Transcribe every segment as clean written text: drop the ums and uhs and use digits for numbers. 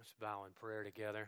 Let's bow in prayer together.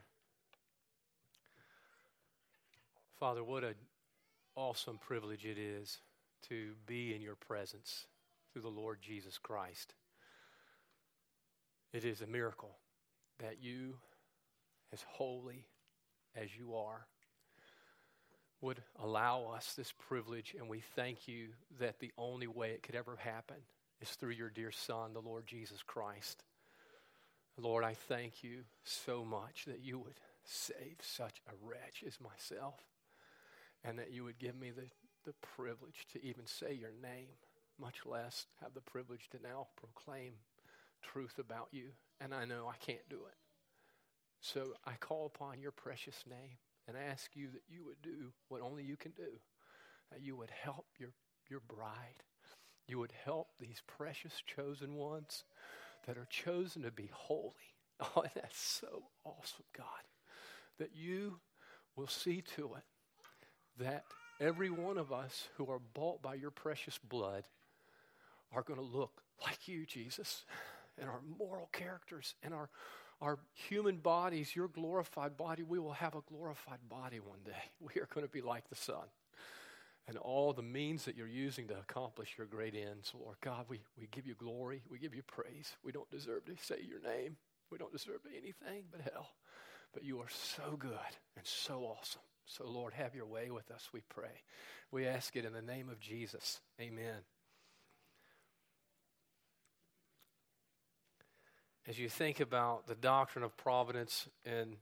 Father, what an awesome privilege it is to be in your presence through the Lord Jesus Christ. It is a miracle that you, as holy as you are, would allow us this privilege, and we thank you that the only way it could ever happen is through your dear Son, the Lord Jesus Christ. Lord, I thank you so much that you would save such a wretch as myself, and that you would give me the privilege to even say your name, much less have the privilege to now proclaim truth about you. And I know I can't do it. So I call upon your precious name and ask you that you would do what only you can do, that you would help your bride. You would help these precious chosen ones that are chosen to be holy. Oh, and that's so awesome, God, that you will see to it that every one of us who are bought by your precious blood are going to look like you, Jesus, and our moral characters and our human bodies, your glorified body. We will have a glorified body one day. We are going to be like the Son. And all the means that you're using to accomplish your great ends, Lord God, we give you glory. We give you praise. We don't deserve to say your name. We don't deserve anything but hell. But you are so good and so awesome. So, Lord, have your way with us, we pray. We ask it in the name of Jesus. Amen. As you think about the doctrine of providence and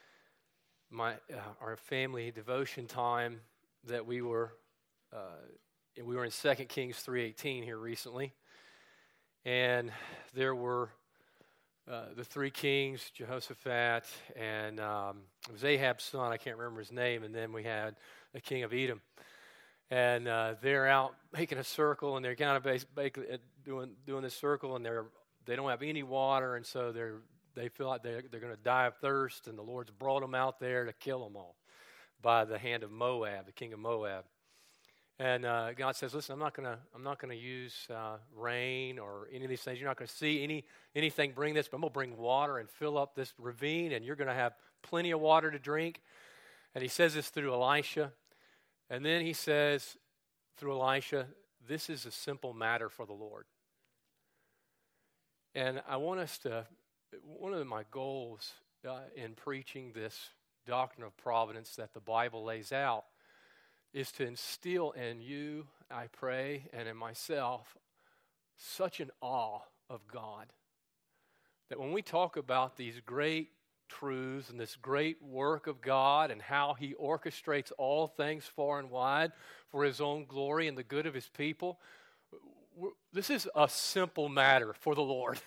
our family devotion time that we were in 2 Kings 3:18 here recently, and there were the three kings, Jehoshaphat, and it was Ahab's son, I can't remember his name, and then we had the king of Edom. And they're out making a circle, and they're kind of basically doing this circle, and they don't have any water, and so they feel like they're going to die of thirst, and the Lord's brought them out there to kill them all by the hand of Moab, the king of Moab. And God says, listen, I'm not going to use rain or any of these things. You're not going to see anything bring this, but I'm going to bring water and fill up this ravine, and you're going to have plenty of water to drink. And he says this through Elisha. And then he says through Elisha, this is a simple matter for the Lord. And I want us to, one of my goals in preaching this doctrine of providence that the Bible lays out is to instill in you, I pray, and in myself, such an awe of God that when we talk about these great truths and this great work of God and how he orchestrates all things far and wide for his own glory and the good of his people, this is a simple matter for the Lord.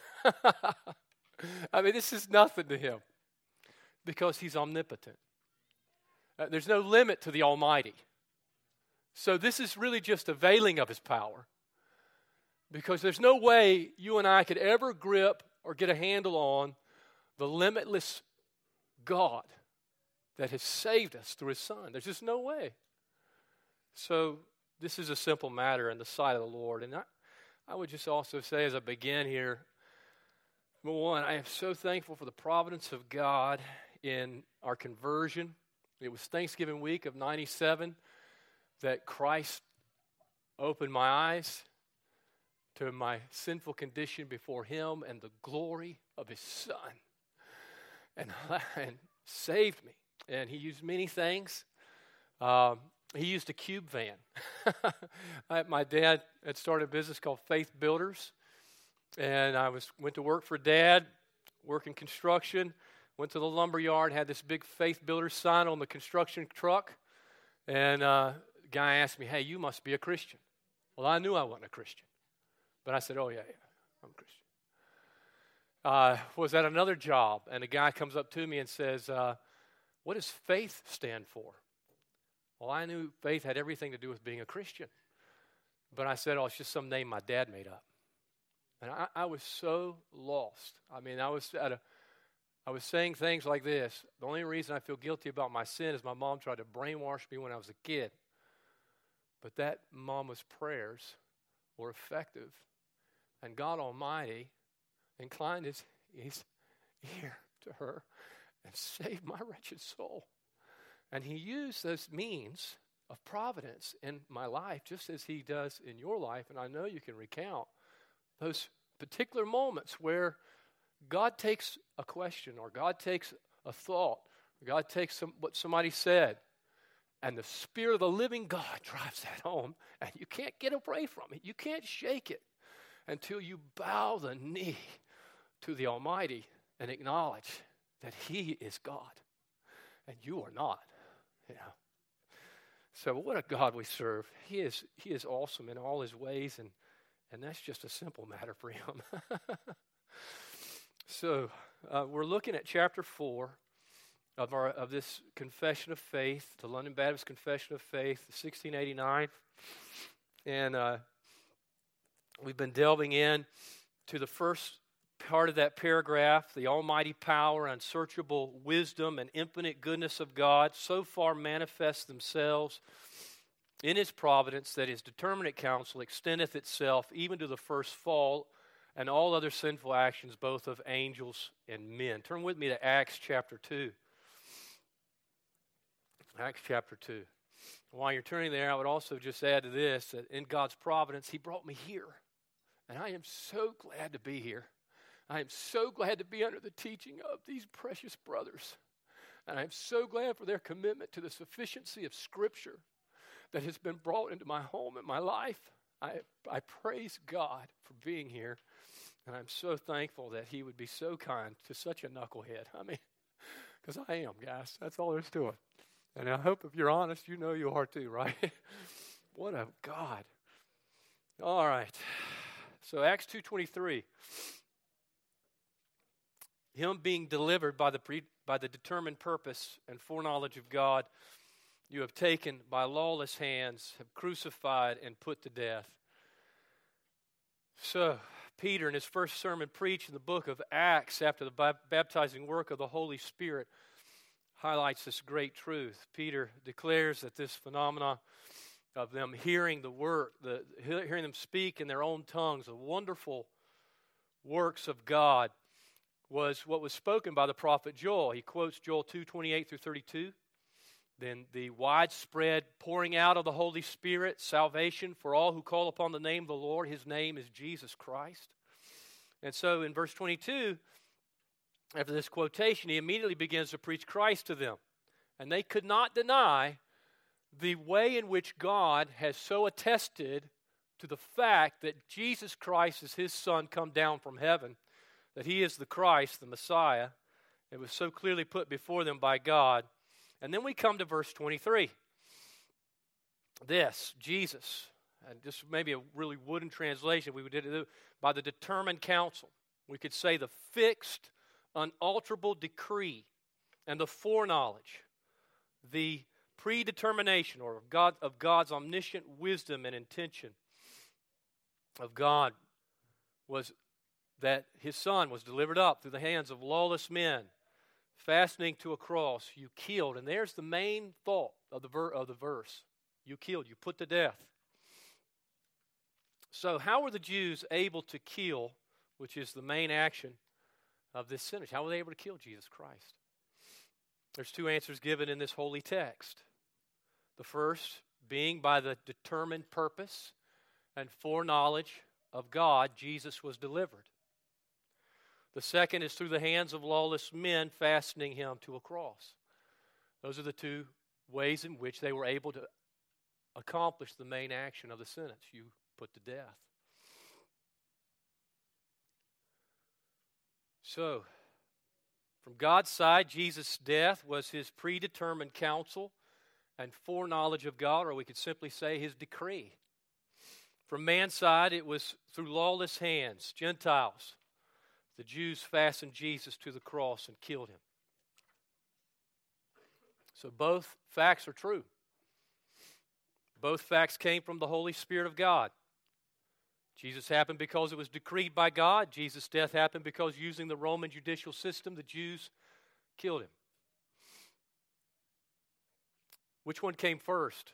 I mean, this is nothing to him because he's omnipotent. There's no limit to the Almighty. So this is really just a veiling of his power, because there's no way you and I could ever grip or get a handle on the limitless God that has saved us through his Son. There's just no way. So this is a simple matter in the sight of the Lord. And I would just also say as I begin here, number one, I am so thankful for the providence of God in our conversion. It was Thanksgiving week of 97 that Christ opened my eyes to my sinful condition before him and the glory of his Son, and saved me. And he used many things. He used a cube van. My dad had started a business called Faith Builders, and I went to work for Dad, working construction, went to the lumber yard, had this big Faith Builders sign on the construction truck, and the guy asked me, hey, you must be a Christian. Well, I knew I wasn't a Christian, but I said, oh, yeah, I'm a Christian. Was at another job, and a guy comes up to me and says, what does faith stand for? Well, I knew faith had everything to do with being a Christian, but I said, oh, it's just some name my dad made up. And I was so lost. I mean, I was saying things like this. The only reason I feel guilty about my sin is my mom tried to brainwash me when I was a kid. But that mama's prayers were effective. And God Almighty inclined his ear to her and saved my wretched soul. And he used those means of providence in my life, just as he does in your life. And I know you can recount those particular moments where God takes a question, or God takes a thought, or God takes what somebody said, and the Spirit of the living God drives that home, and you can't get away from it. You can't shake it until you bow the knee to the Almighty and acknowledge that He is God, and you are not. You know. So what a God we serve. He is awesome in all His ways, and that's just a simple matter for Him. So we're looking at chapter 4 of this Confession of Faith, the London Baptist Confession of Faith, 1689. And we've been delving in to the first part of that paragraph, the almighty power, unsearchable wisdom, and infinite goodness of God so far manifest themselves in His providence that His determinate counsel extendeth itself even to the first fall and all other sinful actions, both of angels and men. Turn with me to Acts chapter 2. Acts chapter 2. While you're turning there, I would also just add to this that in God's providence, He brought me here. And I am so glad to be here. I am so glad to be under the teaching of these precious brothers. And I am so glad for their commitment to the sufficiency of Scripture that has been brought into my home and my life. I praise God for being here. And I'm so thankful that He would be so kind to such a knucklehead. I mean, because I am, guys. That's all there is to it. And I hope if you're honest, you know you are too, right? What a God. All right. So Acts 2:23. Him being delivered by the determined purpose and foreknowledge of God, you have taken by lawless hands, have crucified and put to death. So Peter, in his first sermon preached in the book of Acts after the baptizing work of the Holy Spirit, highlights this great truth. Peter declares that this phenomena of them hearing the word, hearing them speak in their own tongues, the wonderful works of God, was what was spoken by the prophet Joel. He quotes Joel 2:28 through 32. Then the widespread pouring out of the Holy Spirit, salvation for all who call upon the name of the Lord. His name is Jesus Christ. And so in verse 22, after this quotation, he immediately begins to preach Christ to them. And they could not deny the way in which God has so attested to the fact that Jesus Christ is His Son come down from heaven, that He is the Christ, the Messiah. It was so clearly put before them by God. And then we come to verse 23. This, Jesus, and just maybe a really wooden translation, we did it by the determined counsel. We could say the fixed, unalterable decree and the foreknowledge, the predetermination or of God's omniscient wisdom and intention of God was that His Son was delivered up through the hands of lawless men, fastening to a cross. You killed, and there's the main thought of the verse. You killed, you put to death. So how were the Jews able to kill, which is the main action of this sentence? How were they able to kill Jesus Christ? There's two answers given in this holy text. The first being by the determined purpose and foreknowledge of God, Jesus was delivered. The second is through the hands of lawless men fastening Him to a cross. Those are the two ways in which they were able to accomplish the main action of the sentence. You put to death. So, from God's side, Jesus' death was His predetermined counsel and foreknowledge of God, or we could simply say His decree. From man's side, it was through lawless hands, Gentiles. The Jews fastened Jesus to the cross and killed Him. So both facts are true. Both facts came from the Holy Spirit of God. Jesus happened because it was decreed by God. Jesus' death happened because using the Roman judicial system, the Jews killed Him. Which one came first?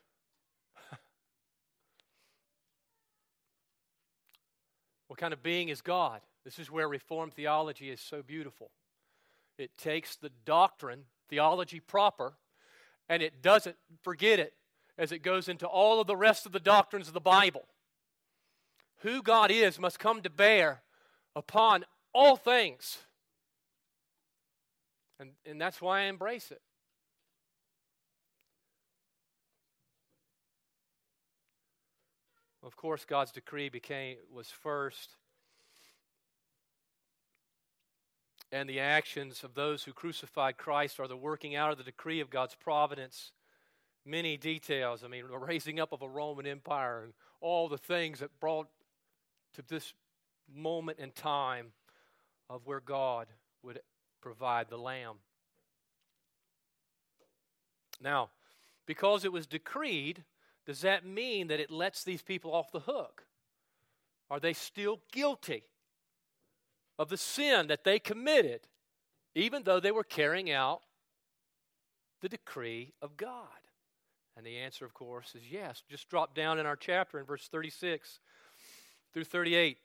What kind of being is God? This is where Reformed theology is so beautiful. It takes the doctrine, theology proper, and it doesn't forget it as it goes into all of the rest of the doctrines of the Bible. Who God is must come to bear upon all things. And that's why I embrace it. Of course, God's decree was first. And the actions of those who crucified Christ are the working out of the decree of God's providence. Many details. I mean, the raising up of a Roman Empire and all the things that brought to this moment in time of where God would provide the Lamb. Now, because it was decreed, does that mean that it lets these people off the hook? Are they still guilty of the sin that they committed, even though they were carrying out the decree of God? And the answer, of course, is yes. Just drop down in our chapter in verse 36 through 38.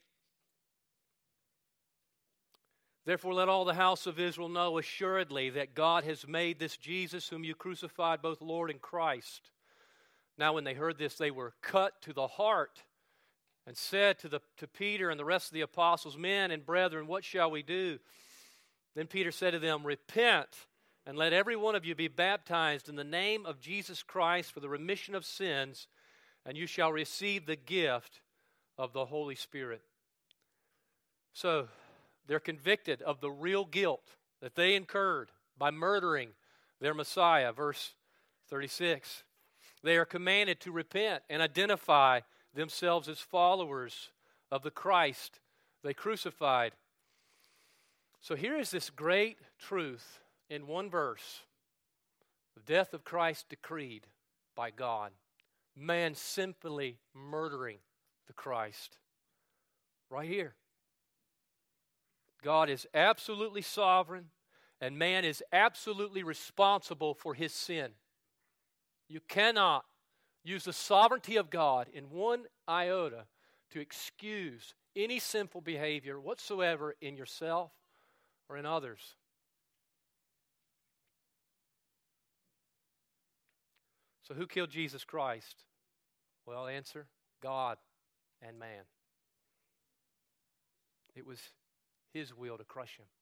Therefore, let all the house of Israel know assuredly that God has made this Jesus, whom you crucified, both Lord and Christ. Now, when they heard this, they were cut to the heart and said to Peter and the rest of the apostles, Men and brethren, what shall we do? Then Peter said to them, Repent, and let every one of you be baptized in the name of Jesus Christ for the remission of sins, and you shall receive the gift of the Holy Spirit. So, they're convicted of the real guilt that they incurred by murdering their Messiah. Verse 36. They are commanded to repent and identify themselves as followers of the Christ they crucified. So here is this great truth in one verse. The death of Christ decreed by God. Man simply murdering the Christ. Right here. God is absolutely sovereign, and man is absolutely responsible for his sin. You cannot use the sovereignty of God in one iota to excuse any sinful behavior whatsoever in yourself or in others. So who killed Jesus Christ? Well, answer, God and man. It was His will to crush him.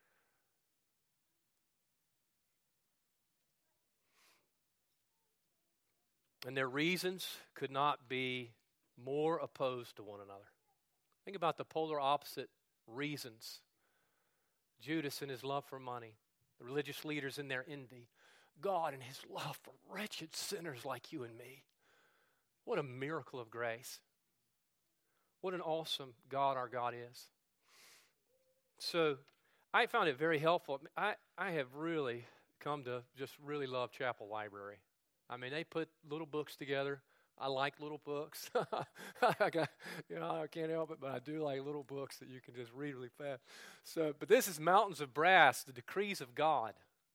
And their reasons could not be more opposed to one another. Think about the polar opposite reasons. Judas in his love for money, the religious leaders in their envy, God in His love for wretched sinners like you and me. What a miracle of grace. What an awesome God our God is. So I found it very helpful. I have really come to just really love Chapel Library. I mean, they put little books together. I like little books. I can't help it, but I do like little books that you can just read really fast. So, but this is Mountains of Brass, the Decrees of God.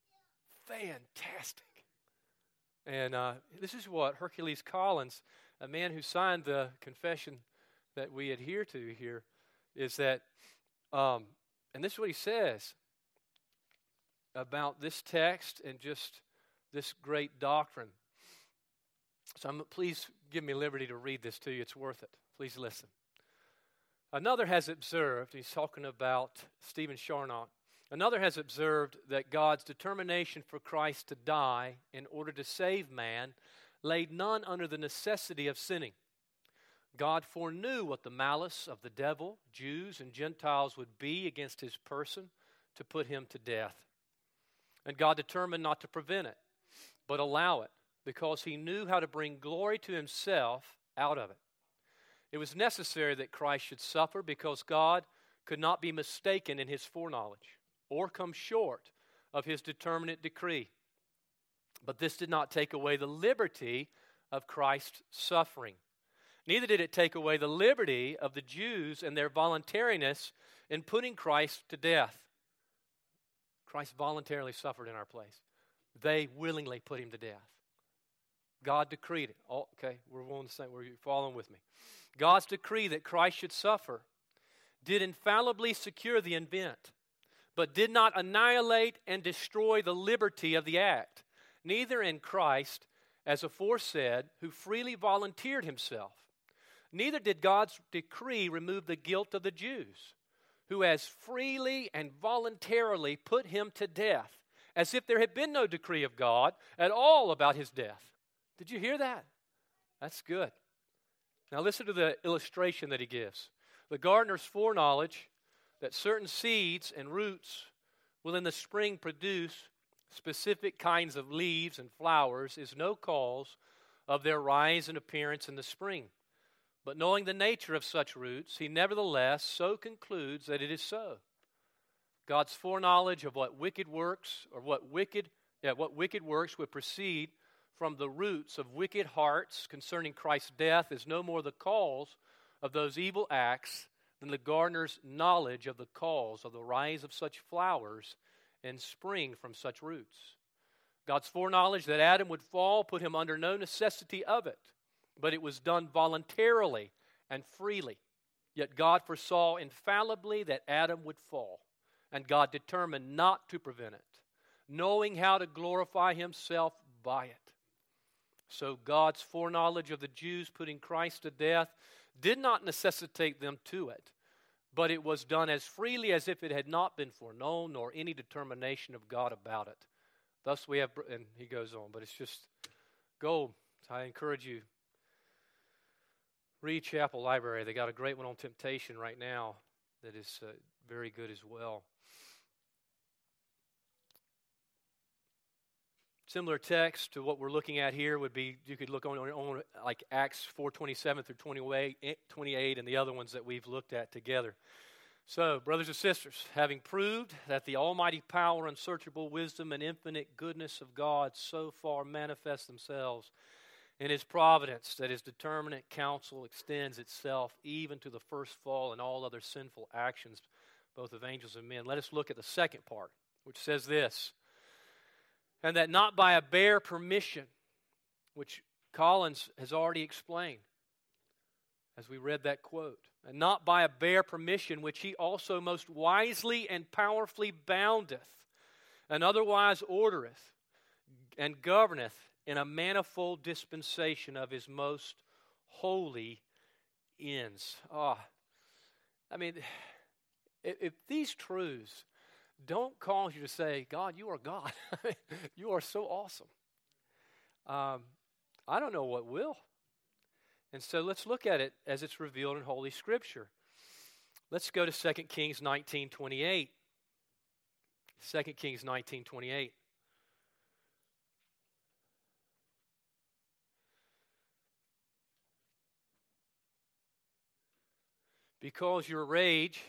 Fantastic. And this is what Hercules Collins, a man who signed the confession that we adhere to here, is that, and this is what he says about this text and just this great doctrine. So please give me liberty to read this to you. It's worth it. Please listen. Another has observed, he's talking about Stephen Charnock, another has observed that God's determination for Christ to die in order to save man laid none under the necessity of sinning. God foreknew what the malice of the devil, Jews, and Gentiles would be against His person to put Him to death. And God determined not to prevent it, but allow it, because He knew how to bring glory to Himself out of it. It was necessary that Christ should suffer because God could not be mistaken in His foreknowledge or come short of His determinate decree. But this did not take away the liberty of Christ's suffering. Neither did it take away the liberty of the Jews and their voluntariness in putting Christ to death. Christ voluntarily suffered in our place. They willingly put Him to death. God decreed it. Oh, okay, we're on the same. We're following with me. God's decree that Christ should suffer did infallibly secure the event, but did not annihilate and destroy the liberty of the act, neither in Christ, as aforesaid, who freely volunteered himself. Neither did God's decree remove the guilt of the Jews, who as freely and voluntarily put him to death, as if there had been no decree of God at all about his death. Did you hear that? That's good. Now listen to the illustration that he gives. The gardener's foreknowledge that certain seeds and roots will in the spring produce specific kinds of leaves and flowers is no cause of their rise and appearance in the spring. But knowing the nature of such roots, he nevertheless so concludes that it is so. God's foreknowledge of what wicked works would proceed from the roots of wicked hearts concerning Christ's death is no more the cause of those evil acts than the gardener's knowledge of the cause of the rise of such flowers and spring from such roots. God's foreknowledge that Adam would fall put him under no necessity of it, but it was done voluntarily and freely. Yet God foresaw infallibly that Adam would fall, and God determined not to prevent it, knowing how to glorify himself by it. So God's foreknowledge of the Jews putting Christ to death did not necessitate them to it, but it was done as freely as if it had not been foreknown, nor any determination of God about it. Thus we have, and he goes on, but it's just gold. So I encourage you, read Chapel Library. They got a great one on temptation right now that is very good as well. Similar text to what we're looking at here would be, you could look on like Acts 4:27 through 28 and the other ones that we've looked at together. So, brothers and sisters, having proved that the almighty power, unsearchable wisdom, and infinite goodness of God so far manifest themselves in his providence, that his determinate counsel extends itself even to the first fall and all other sinful actions, both of angels and men. Let us look at the second part, which says this: and that not by a bare permission, which Collins has already explained as we read that quote, and not by a bare permission, which he also most wisely and powerfully boundeth, and otherwise ordereth, and governeth in a manifold dispensation of his most holy ends. I mean, if these truths don't cause you to say, God, you are God. You are so awesome. I don't know what will. And so let's look at it as it's revealed in Holy Scripture. Let's go to 2 Kings 19:28. 2 Kings 19:28. Because your rage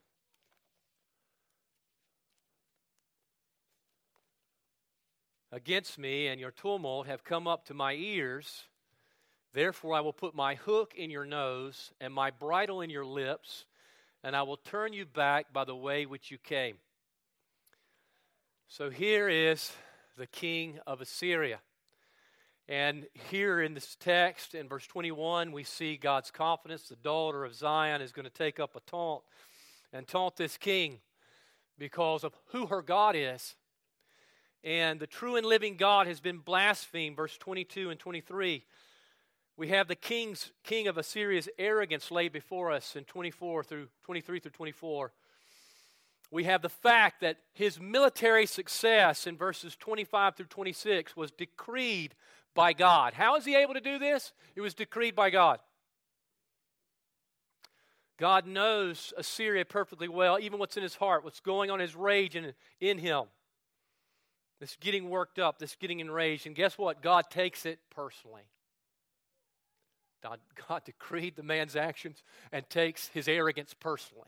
against me and your tumult have come up to my ears, therefore I will put my hook in your nose and my bridle in your lips, and I will turn you back by the way which you came. So here is the king of Assyria. And here in this text, in verse 21, we see God's confidence. The daughter of Zion is going to take up a taunt and taunt this king because of who her God is. And the true and living God has been blasphemed, verse 22 and 23. We have the king of Assyria's arrogance laid before us in 23 through 24. We have the fact that his military success in verses 25 through 26 was decreed by God. How is he able to do this? It was decreed by God. God knows Assyria perfectly well, even what's in his heart, what's going on in his rage in him. This getting worked up, this getting enraged. And guess what? God takes it personally. God decreed the man's actions and takes his arrogance personally.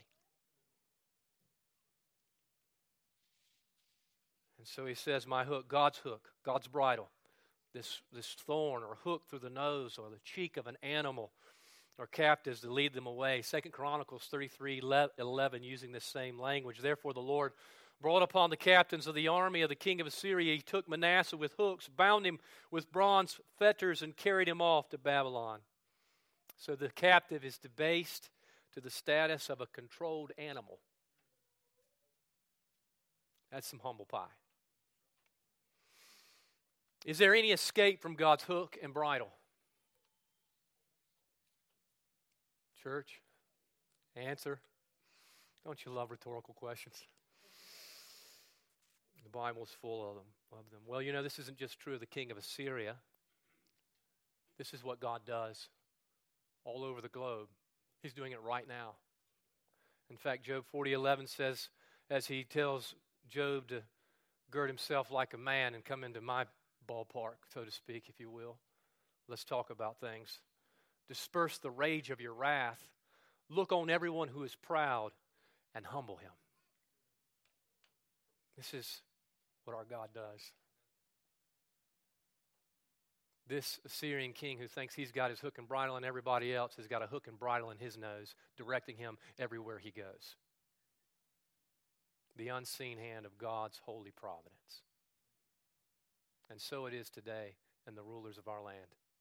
And so he says, my hook, God's bridle, this thorn or hook through the nose or the cheek of an animal or captives to lead them away. 2 Chronicles 33:11 using this same language. Therefore the Lord brought upon the captains of the army of the king of Assyria. He took Manasseh with hooks, bound him with bronze fetters, and carried him off to Babylon. So the captive is debased to the status of a controlled animal. That's some humble pie. Is there any escape from God's hook and bridle? Church, answer. Don't you love rhetorical questions? The Bible is full of them. Well, you know, this isn't just true of the king of Assyria. This is what God does all over the globe. He's doing it right now. In fact, Job 40:11 says, as he tells Job to gird himself like a man and come into my ballpark, so to speak, if you will. Let's talk about things. Disperse the rage of your wrath. Look on everyone who is proud and humble him. This is what our God does. This Assyrian king who thinks he's got his hook and bridle and everybody else has got a hook and bridle in his nose, directing him everywhere he goes. The unseen hand of God's holy providence. And so it is today in the rulers of our land.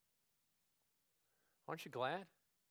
Aren't you glad?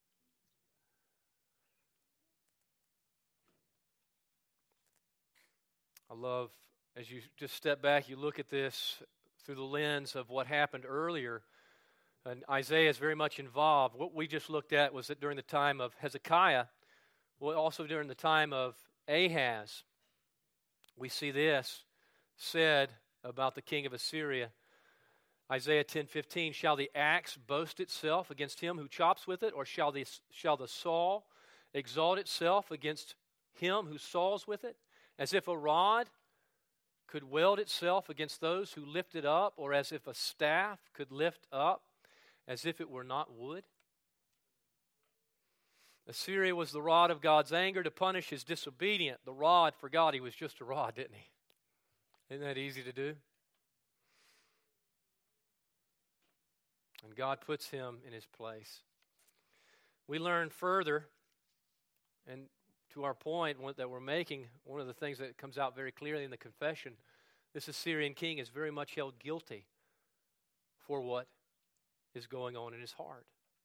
I love, as you just step back, you look at this through the lens of what happened earlier. And Isaiah is very much involved. What we just looked at was that during the time of Hezekiah, well, also during the time of Ahaz, we see this said about the king of Assyria. Isaiah 10:15, shall the axe boast itself against him who chops with it, or shall the saw exalt itself against him who saws with it? As if a rod could weld itself against those who lift it up, or as if a staff could lift up, as if it were not wood? Assyria was the rod of God's anger to punish his disobedient. The rod forgot he was just a rod, didn't he? Isn't that easy to do? And God puts him in his place. We learn further, and to our point that we're making, one of the things that comes out very clearly in the confession, this Assyrian king is very much held guilty for what is going on in his heart.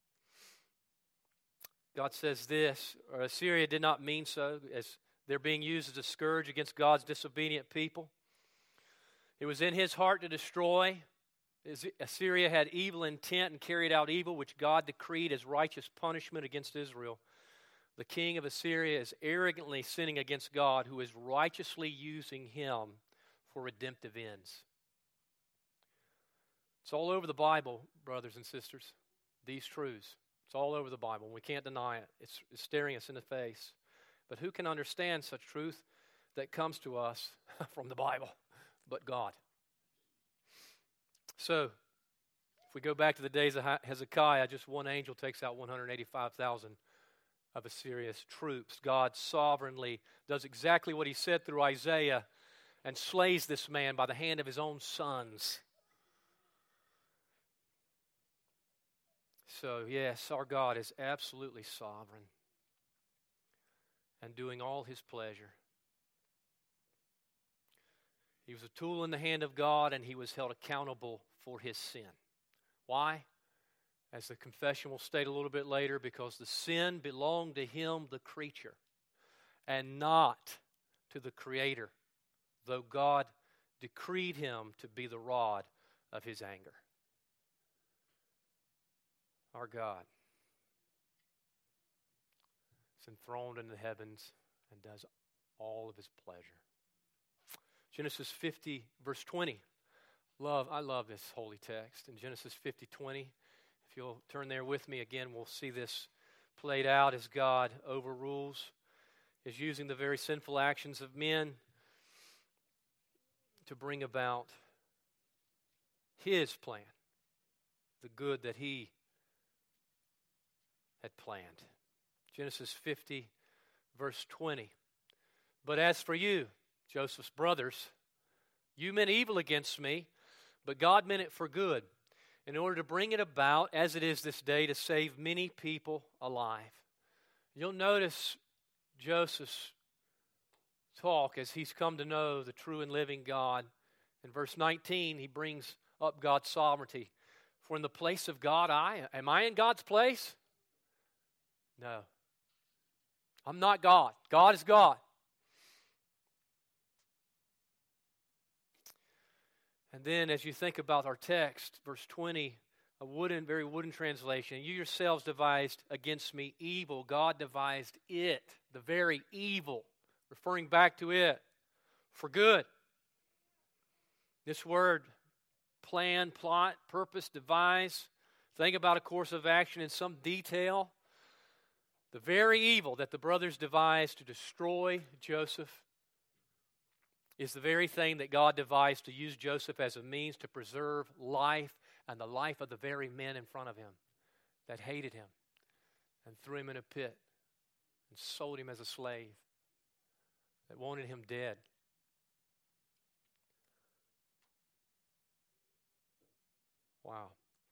God says this, or Assyria did not mean so, as they're being used as a scourge against God's disobedient people. It was in his heart to destroy. Assyria had evil intent and carried out evil, which God decreed as righteous punishment against Israel. The king of Assyria is arrogantly sinning against God, who is righteously using him for redemptive ends. It's all over the Bible, brothers and sisters, these truths. It's all over the Bible. We can't deny it. It's staring us in the face. But who can understand such truth that comes to us from the Bible but God? So, if we go back to the days of Hezekiah, just one angel takes out 185,000 of Assyria's troops. God sovereignly does exactly what he said through Isaiah and slays this man by the hand of his own sons. So, yes, our God is absolutely sovereign and doing all his pleasure. He was a tool in the hand of God, and he was held accountable for his sin. Why? As the confession will state a little bit later, because the sin belonged to him, the creature, and not to the Creator, though God decreed him to be the rod of his anger. Our God is enthroned in the heavens and does all of his pleasure. Genesis 50, verse 20. I love this holy text. In Genesis 50:20, if you'll turn there with me again, we'll see this played out as God overrules, is using the very sinful actions of men to bring about his plan, the good that he had planned. Genesis 50, verse 20. But as for you, Joseph's brothers, you meant evil against me, but God meant it for good, in order to bring it about, as it is this day, to save many people alive. You'll notice Joseph's talk as he's come to know the true and living God. In verse 19, he brings up God's sovereignty. For in the place of God, am I in God's place? No. I'm not God. God is God. And then as you think about our text, verse 20, very wooden translation, you yourselves devised against me evil. God devised it, the very evil, referring back to it, for good. This word, plan, plot, purpose, devise, think about a course of action in some detail. The very evil that the brothers devised to destroy Joseph is the very thing that God devised to use Joseph as a means to preserve life and the life of the very men in front of him that hated him and threw him in a pit and sold him as a slave, that wanted him dead. Wow.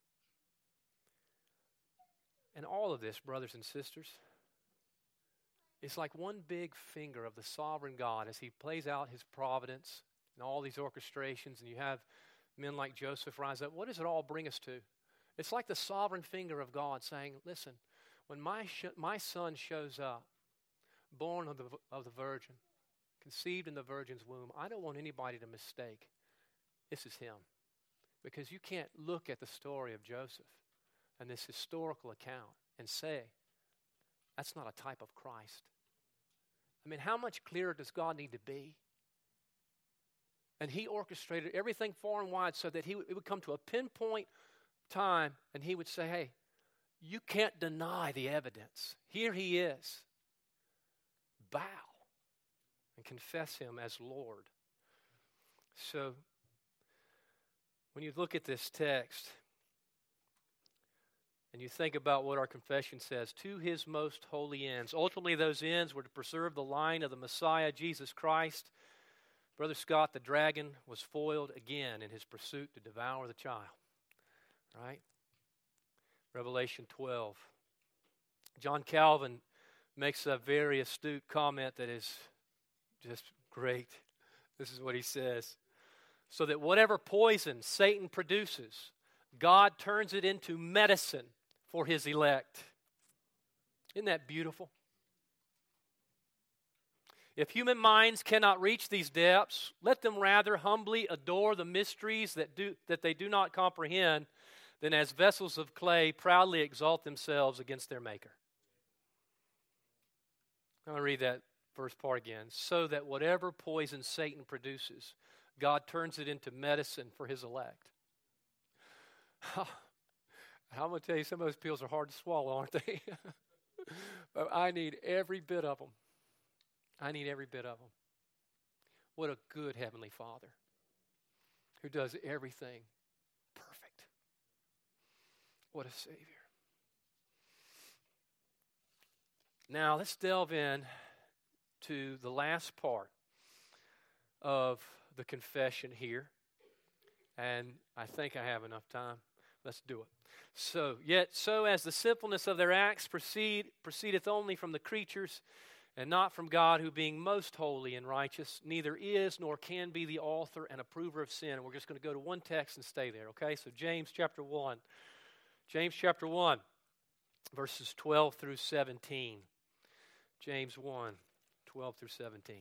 And all of this, brothers and sisters, it's like one big finger of the sovereign God as he plays out his providence and all these orchestrations, and you have men like Joseph rise up. What does it all bring us to? It's like the sovereign finger of God saying, listen, when my son shows up, born of the virgin, conceived in the virgin's womb, I don't want anybody to mistake this is him. Because you can't look at the story of Joseph and this historical account and say, that's not a type of Christ. I mean, how much clearer does God need to be? And he orchestrated everything far and wide so that it would come to a pinpoint time and he would say, hey, you can't deny the evidence. Here he is. Bow and confess him as Lord. So, when you look at this text and you think about what our confession says, to his most holy ends. Ultimately, those ends were to preserve the line of the Messiah, Jesus Christ. Brother Scott, the dragon was foiled again in his pursuit to devour the child. Right? Revelation 12. John Calvin makes a very astute comment that is just great. This is what he says. So that whatever poison Satan produces, God turns it into medicine for his elect. Isn't that beautiful? If human minds cannot reach these depths, let them rather humbly adore the mysteries that they do not comprehend, than as vessels of clay proudly exalt themselves against their Maker. I'm going to read that first part again. So that whatever poison Satan produces, God turns it into medicine for his elect. I'm going to tell you, some of those pills are hard to swallow, aren't they? But I need every bit of them. I need every bit of them. What a good Heavenly Father who does everything perfect. What a Savior. Now, let's delve in to the last part of the confession here. And I think I have enough time. Let's do it. So as the sinfulness of their acts proceedeth only from the creatures, and not from God, who being most holy and righteous, neither is nor can be the author and approver of sin. And we're just going to go to one text and stay there, okay? So James chapter 1. James chapter 1, verses 12 through 17. James 1, 12 through 17.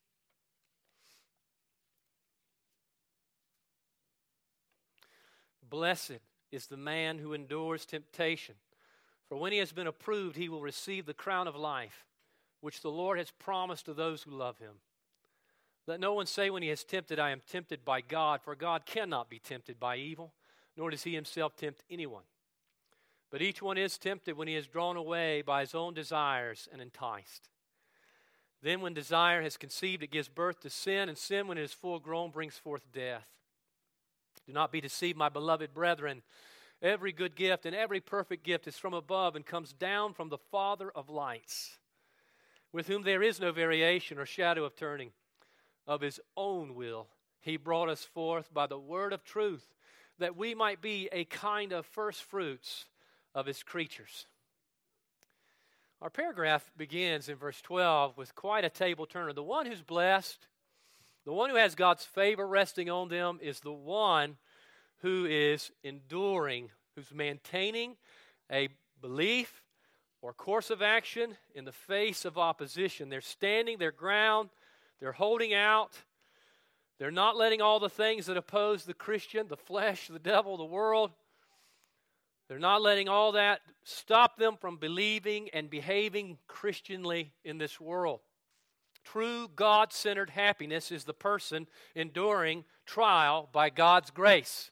Blessed is the man who endures temptation, for when he has been approved, he will receive the crown of life, which the Lord has promised to those who love him. Let no one say when he is tempted, I am tempted by God, for God cannot be tempted by evil, nor does he himself tempt anyone. But each one is tempted when he is drawn away by his own desires and enticed. Then when desire has conceived, it gives birth to sin, and sin, when it is full grown, brings forth death. Do not be deceived, my beloved brethren. Every good gift and every perfect gift is from above and comes down from the Father of lights, with whom there is no variation or shadow of turning. Of his own will he brought us forth by the word of truth, that we might be a kind of first fruits of his creatures. Our paragraph begins in verse 12 with quite a table turner. The one who's blessed, the one who has God's favor resting on them, is the one who is enduring, who's maintaining a belief or course of action in the face of opposition. They're standing their ground, they're holding out, They're not letting all the things that oppose the Christian, the flesh, the devil, the world, they're not letting all that stop them from believing and behaving Christianly in this world. True God-centered happiness is the person enduring trial by God's grace.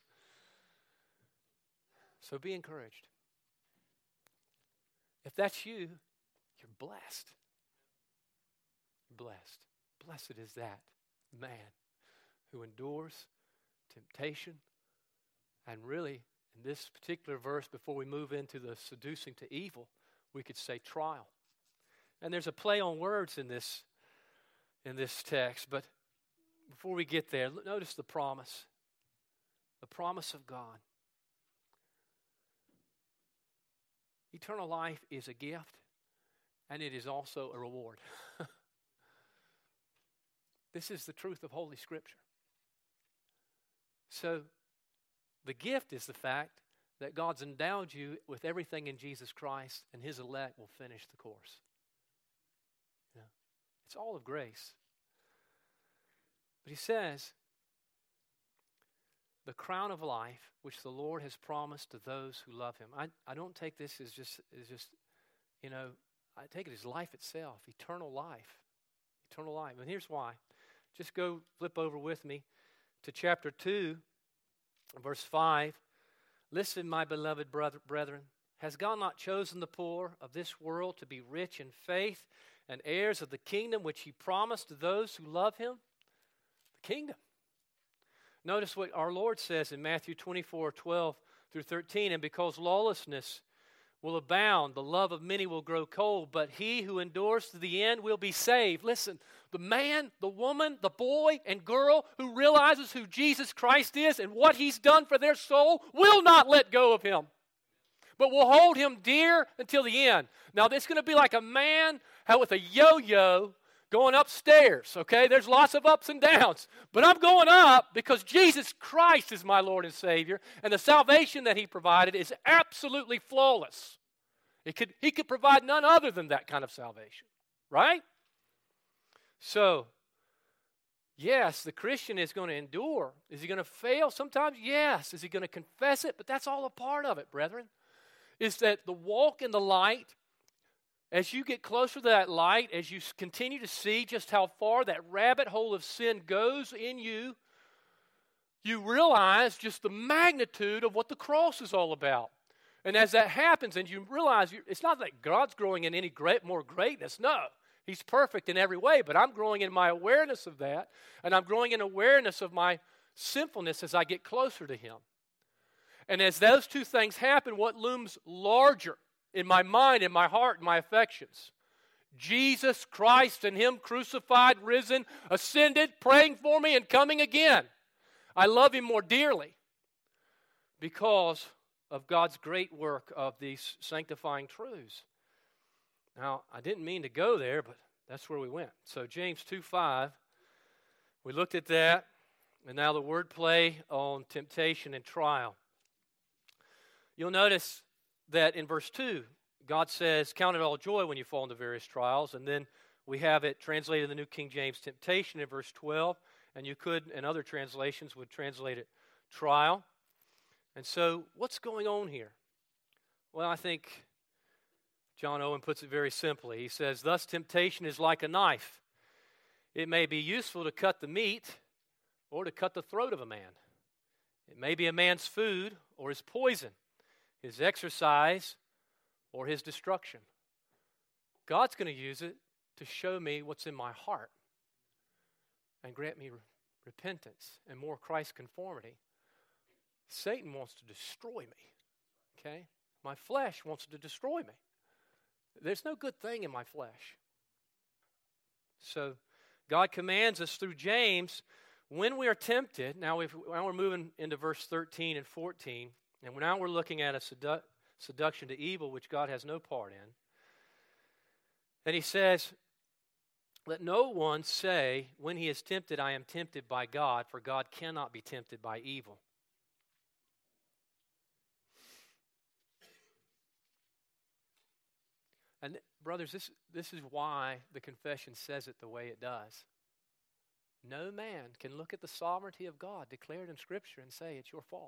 So be encouraged. If that's you, you're blessed. You're blessed. Blessed is that man who endures temptation. And really, in this particular verse, before we move into the seducing to evil, we could say trial. And there's a play on words in this text, but before we get there, notice the promise of God. Eternal life is a gift, and it is also a reward. This is the truth of Holy Scripture. So, the gift is the fact that God's endowed you with everything in Jesus Christ, and His elect will finish the course. You know, it's all of grace. But He says, the crown of life, which the Lord has promised to those who love Him. I don't take this as just, I take it as life itself, eternal life. Eternal life. And here's why. Just go flip over with me to chapter 2, verse 5. Listen, my beloved brethren, has God not chosen the poor of this world to be rich in faith and heirs of the kingdom which He promised to those who love Him? The kingdom. Notice what our Lord says in Matthew 24:12 through 13, and because lawlessness will abound, the love of many will grow cold, but he who endures to the end will be saved. Listen, the man, the woman, the boy and girl who realizes who Jesus Christ is and what He's done for their soul will not let go of Him, but will hold Him dear until the end. Now, it's going to be like a man with a yo-yo going upstairs, okay? There's lots of ups and downs, but I'm going up because Jesus Christ is my Lord and Savior, and the salvation that He provided is absolutely flawless. He could provide none other than that kind of salvation, right? So, yes, the Christian is going to endure. Is he going to fail sometimes? Yes. Is he going to confess it? But that's all a part of it, brethren, is that the walk in the light, as you get closer to that light, as you continue to see just how far that rabbit hole of sin goes in you, you realize just the magnitude of what the cross is all about. And as that happens, and you realize it's not that God's growing in any more greatness. No, He's perfect in every way, but I'm growing in my awareness of that, and I'm growing in awareness of my sinfulness as I get closer to Him. And as those two things happen, what looms larger in my mind, in my heart, in my affections? Jesus Christ and Him crucified, risen, ascended, praying for me and coming again. I love Him more dearly because of God's great work of these sanctifying truths. Now, I didn't mean to go there, but that's where we went. So James 2:5, we looked at that, and now the wordplay on temptation and trial. You'll notice that in verse 2, God says, count it all joy when you fall into various trials. And then we have it translated in the New King James, temptation, in verse 12. And you could, in other translations, would translate it trial. And so, what's going on here? Well, I think John Owen puts it very simply. He says, thus temptation is like a knife. It may be useful to cut the meat or to cut the throat of a man. It may be a man's food or his poison, his exercise, or his destruction. God's going to use it to show me what's in my heart and grant me repentance and more Christ conformity. Satan wants to destroy me, okay? My flesh wants to destroy me. There's no good thing in my flesh. So God commands us through James, when we are tempted, now we're moving into verse 13 and 14, and now we're looking at a seduction to evil, which God has no part in. And He says, let no one say, when he is tempted, I am tempted by God, for God cannot be tempted by evil. And brothers, this is why the confession says it the way it does. No man can look at the sovereignty of God declared in Scripture and say it's your fault.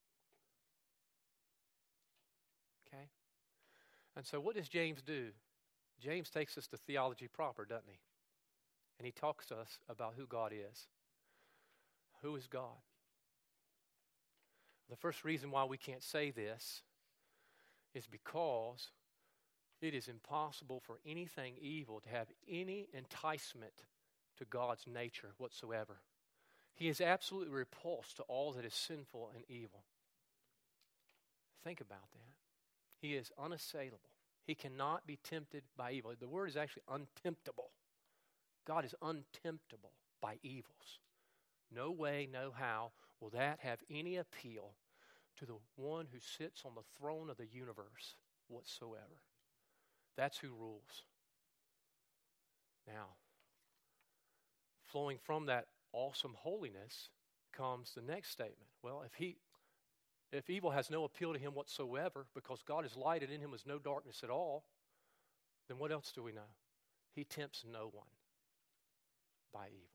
Okay? And so what does James do? James takes us to theology proper, doesn't he? And he talks to us about who God is. Who is God? The first reason why we can't say this is because it is impossible for anything evil to have any enticement to God's nature whatsoever. He is absolutely repulsed to all that is sinful and evil. Think about that. He is unassailable. He cannot be tempted by evil. The word is actually untemptable. God is untemptable by evils. No way, no how will that have any appeal to the one who sits on the throne of the universe whatsoever. That's who rules. Now, flowing from that awesome holiness comes the next statement. Well, if evil has no appeal to him whatsoever, because God is light and in him is no darkness at all, then what else do we know? He tempts no one by evil.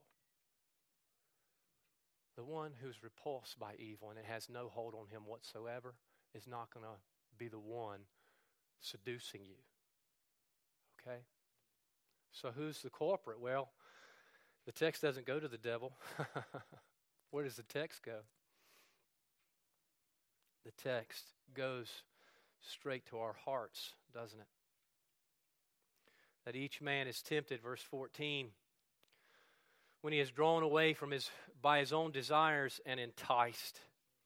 The one who's repulsed by evil and it has no hold on him whatsoever is not going to be the one seducing you. Okay? So who's the culprit? Well, the text doesn't go to the devil. Where does the text go? The text goes straight to our hearts, doesn't it? That each man is tempted, verse 14, when he is drawn away by his own desires and enticed.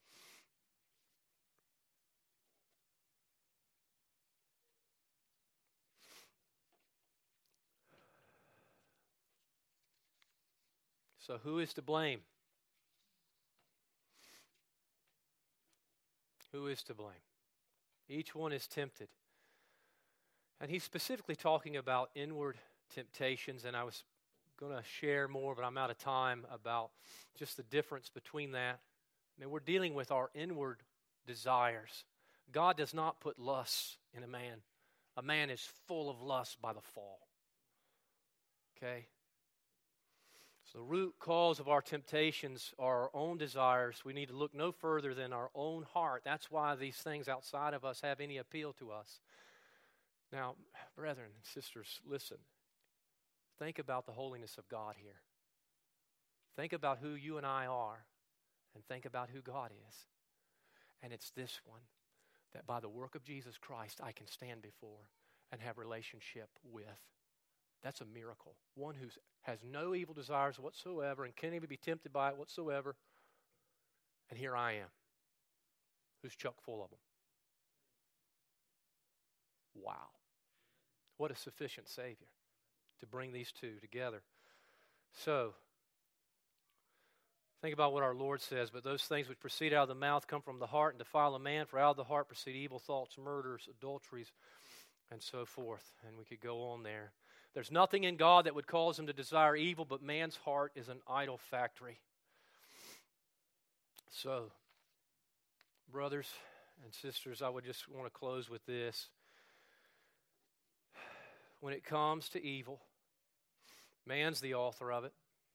So who is to blame? Who is to blame? Each one is tempted. And he's specifically talking about inward temptations, and I was going to share more, but I'm out of time, about just the difference between that. I mean, we're dealing with our inward desires. God does not put lusts in a man. A man is full of lust by the fall. Okay? So the root cause of our temptations are our own desires. We need to look no further than our own heart. That's why these things outside of us have any appeal to us. Now, brethren and sisters, listen. Think about the holiness of God here. Think about who you and I are, and think about who God is. And it's this one, that by the work of Jesus Christ I can stand before and have relationship with. That's a miracle. One who has no evil desires whatsoever and can't even be tempted by it whatsoever. And here I am, who's chock full of them. Wow. What a sufficient Savior to bring these two together. So, think about what our Lord says. But those things which proceed out of the mouth come from the heart and defile a man. For out of the heart proceed evil thoughts, murders, adulteries, and so forth. And we could go on there. There's nothing in God that would cause him to desire evil, but man's heart is an idol factory. So, brothers and sisters, I would just want to close with this. When it comes to evil, man's the author of it,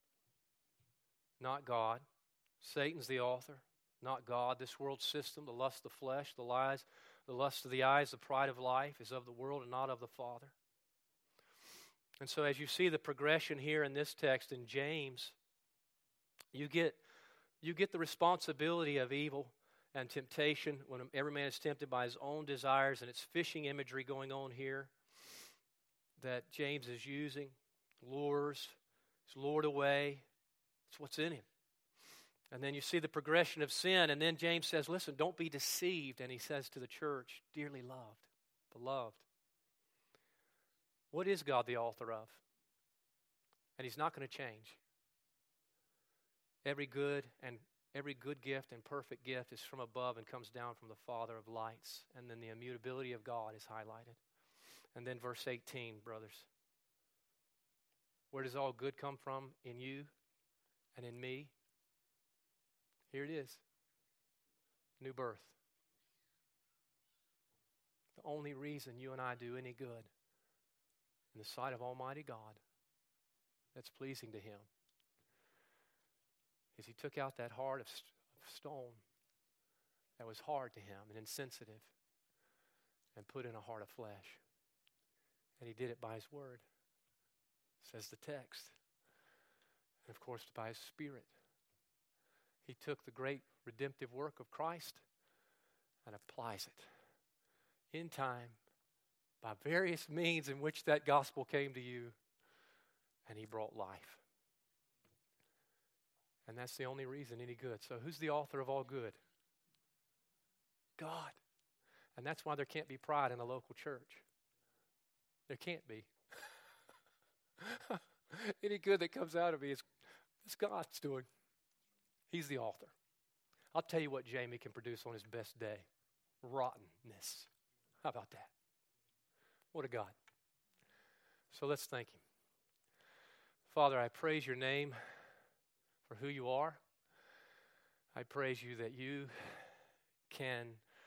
not God. Satan's the author, not God. This world system, the lust of the flesh, the lies, the lust of the eyes, the pride of life is of the world and not of the Father. And so as you see the progression here in this text in James, you get the responsibility of evil and temptation when every man is tempted by his own desires, and it's fishing imagery going on here that James is using. Lures, it's lured away. It's what's in him. And then you see the progression of sin, and then James says, listen, don't be deceived. And he says to the church, dearly loved, beloved. What is God the author of? And he's not going to change. Every good gift and perfect gift is from above and comes down from the Father of lights. And then the immutability of God is highlighted. And then verse 18, brothers. Where does all good come from? In you and in me. Here it is. New birth. The only reason you and I do any good in the sight of Almighty God that's pleasing to Him is he took out that heart of stone that was hard to him and insensitive and put in a heart of flesh. And he did it by his word, says the text. And of course, by his Spirit. He took the great redemptive work of Christ and applies it in time by various means in which that gospel came to you, and he brought life. And that's the only reason any good. So who's the author of all good? God. And that's why there can't be pride in a local church. There can't be. Any good that comes out of me is God's doing. He's the author. I'll tell you what Jamie can produce on his best day. Rottenness. How about that? What a God. So let's thank him. Father, I praise your name for who you are. I praise you that you can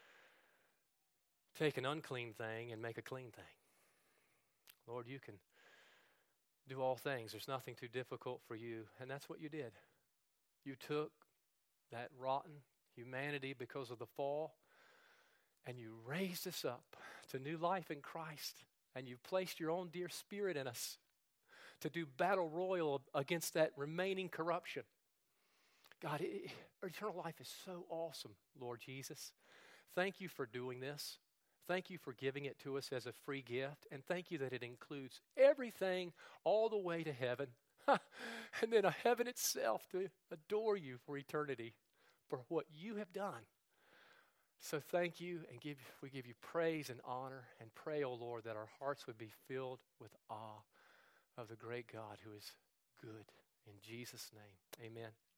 take an unclean thing and make a clean thing. Lord, you can do all things. There's nothing too difficult for you. And that's what you did. You took that rotten humanity because of the fall, and you raised us up to new life in Christ. And you placed your own dear Spirit in us to do battle royal against that remaining corruption. God, eternal life is so awesome, Lord Jesus. Thank you for doing this. Thank you for giving it to us as a free gift. And thank you that it includes everything all the way to heaven. And then a heaven itself to adore you for eternity for what you have done. So thank you, and we give you praise and honor, and pray, O Lord, that our hearts would be filled with awe of the great God who is good. In Jesus' name, amen.